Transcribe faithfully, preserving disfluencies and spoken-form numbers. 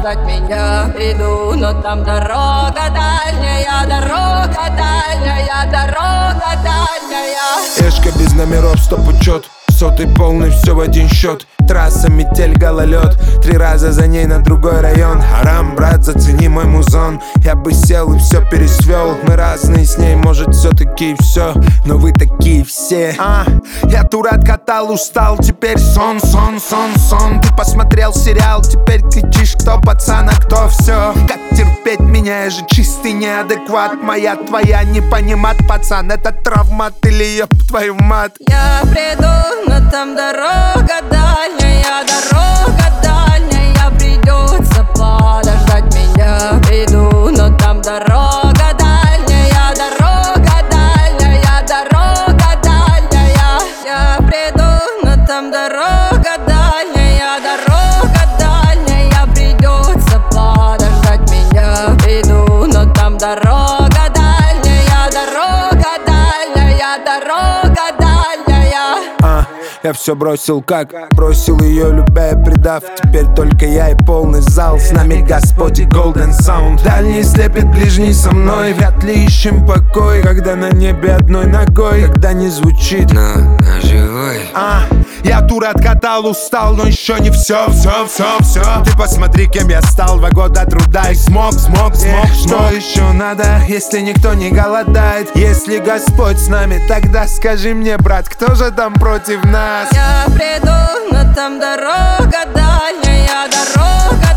подождать меня. Приду, но там дорога дальняя, дорога дальняя, дорога дальняя. Эшка без номеров, стоп учет. Сотый полный, все в один счет. Трасса, метель, гололед. Три раза за ней на другой район. Харам, брат, зацени мой музон. Я бы сел и все пересвел. Мы разные с ней, может все-таки все, но вы такие все. А, я тур откатал, устал, теперь сон, сон, сон, сон. Ты посмотрел сериал, теперь кричишь, кто пацан, а кто все. Как терпеть меня, я же чистый неадекват. Моя, твоя, не понимат, пацан. Это травмат или ёб твою мать. Я приду, но там дорога дальняя, дорога дальняя. Придется подождать меня. Приду, но там дорога дальняя, дорога дальняя, дорога дальняя. Я приду, но там дорога дальняя, дорога дальняя. Придется подождать меня. Приду, но там дорога дальняя, дорога дальняя, дорога дальняя. А, я все бросил как бросил ее, любя и предав. Теперь только я и полный зал. С нами Господь и Golden Sound. Дальний слепит, ближний со мной. Вряд ли ищем покой, когда на небе одной ногой. Когда не звучит, но на живой. А, я тур откатал, устал, но еще не все, все, все, все. Ты посмотри, кем я стал, два года труда и смог, смог, смог. Yeah, что еще надо, если никто не голодает? Если Господь с нами, тогда скажи мне, брат, кто же там против нас? Я приду, но там дорога дальняя, дорога